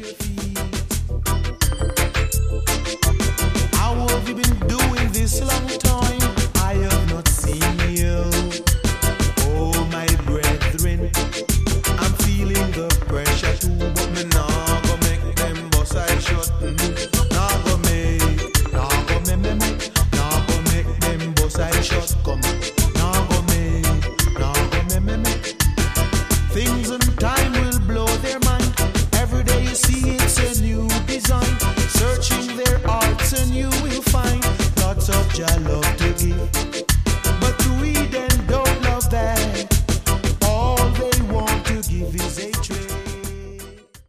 your feet. How have you been doing this long time? I have not seen you. Oh, my brethren, I'm feeling the pressure too, but me nah go make them bust I shut. Nah go make them bust I shut. Come, nah go make. Things in time will blow their mind. Every day you see it's a new design. Searching their hearts and you will find lots of jealousy.